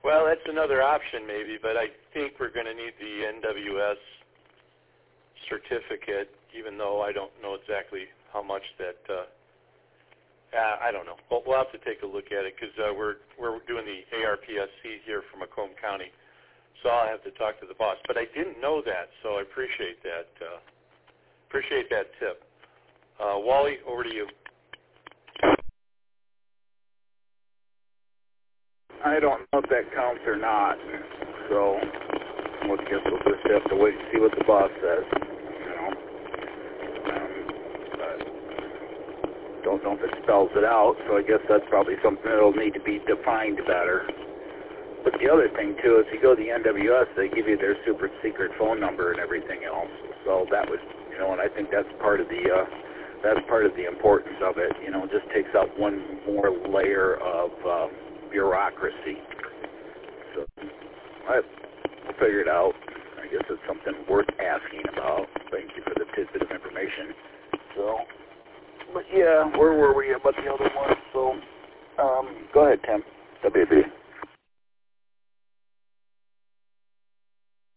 Well, that's another option maybe, but I think we're going to need the NWS certificate, even though I don't know exactly how much that, I don't know. We'll have to take a look at it because we're doing the ARPSC here for Macomb County, so I'll have to talk to the boss. But I didn't know that, so I appreciate that. Appreciate that tip. Wally, over to you. I don't know if that counts or not, so I guess we'll just have to wait and see what the boss says, you know. But don't know if it spells it out, so I guess that's probably something that'll need to be defined better. But the other thing, too, is you go to the NWS, they give you their super secret phone number and everything else. So that was, you know, and I think that's part of the importance of it. You know, it just takes out one more layer of bureaucracy. So we'll figure it out. I guess it's something worth asking about. Thank you for the tidbit of information. So, but yeah, where were we about the other one? So, go ahead, Tim. WB.